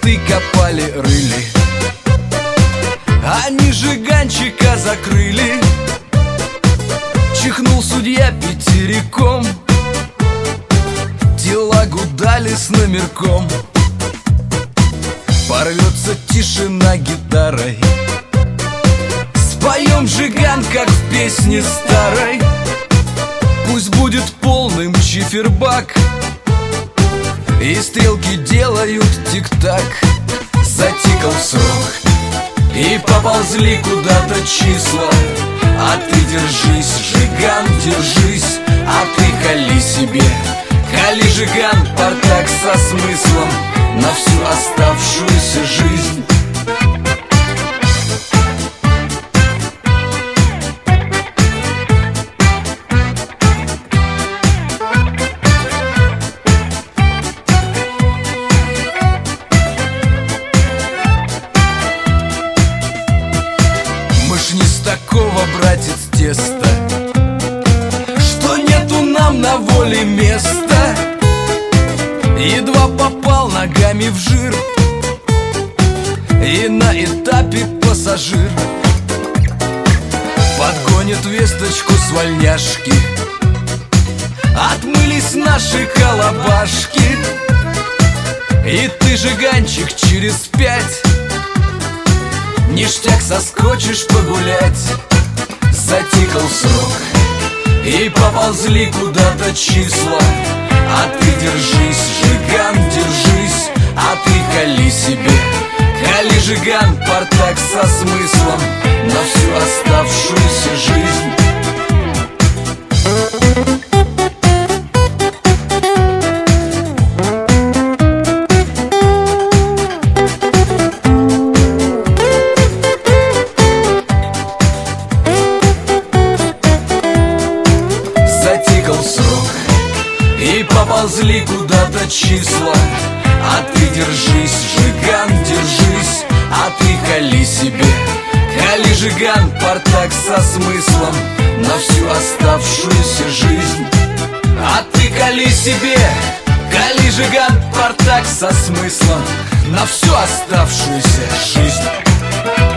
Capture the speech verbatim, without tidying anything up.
мосты копали, рыли, они жиганчика закрыли. Чихнул судья пятериком, телагу дали с номерком. Порвется тишина гитарой, споем жиган, как в песне старой. Пусть будет полным чифербак, и стрелки делают тик-так. Затикал срок, и поползли куда-то числа. А ты держись, жиган, держись, а ты кали себе. Кали, жиган, партак со смыслом на всю оставшуюся жизнь. Мы ж не с такого, братец, теста, что нету нам на воле места. Едва попал ногами в жир, и на этапе пассажир подгонит весточку с вольняшки. Отмылись наши колобашки, и ты, жиганчик, через пять ништяк соскочишь погулять. Затикал срок, и поползли куда-то числа. А ты держись, жиган, держись, а ты кали себе. Кали, жиган, партак со смыслом на всю оставшуюся жизнь. Затикал срок, и поползли куда-то числа. А ты держись, жиган, держись, а ты кали себе. Кали, жиган, партак со смыслом на всю оставшуюся жизнь. А ты кали себе. Кали, жиган, партак со смыслом на всю оставшуюся жизнь.